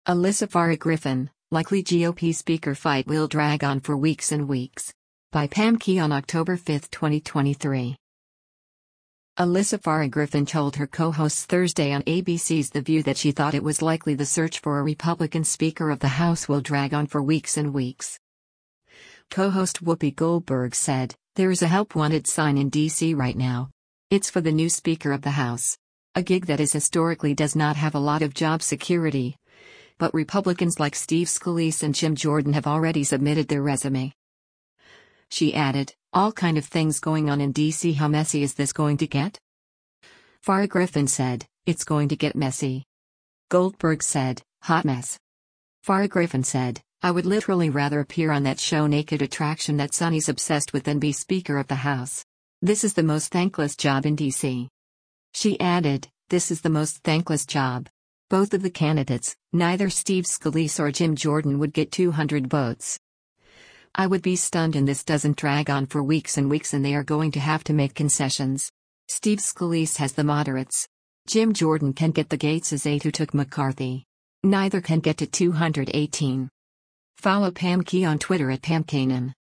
Alyssa Farah Griffin, likely GOP Speaker fight will drag on for weeks and weeks. By Pam Key on October 5, 2023. Alyssa Farah Griffin told her co-hosts Thursday on ABC's The View that she thought it was likely the search for a Republican Speaker of the House will drag on for weeks and weeks. Co-host Whoopi Goldberg said, "There is a help wanted sign in D.C. right now. It's for the new Speaker of the House. A gig that is historically does not have a lot of job security. But Republicans like Steve Scalise and Jim Jordan have already submitted their resume." She added, "All kind of things going on in D.C. How messy is this going to get?" Farah Griffin said, "It's going to get messy." Goldberg said, "Hot mess." Farah Griffin said, "I would literally rather appear on that show Naked Attraction that Sonny's obsessed with than be Speaker of the House. This is the most thankless job in D.C." She added, "This is the most thankless job. Both of the candidates, neither Steve Scalise or Jim Jordan would get 200 votes. I would be stunned and this doesn't drag on for weeks and weeks and they are going to have to make concessions. Steve Scalise has the moderates. Jim Jordan can get the Gateses 8 who took McCarthy. Neither can get to 218. Follow Pam Key on Twitter at PamKanan.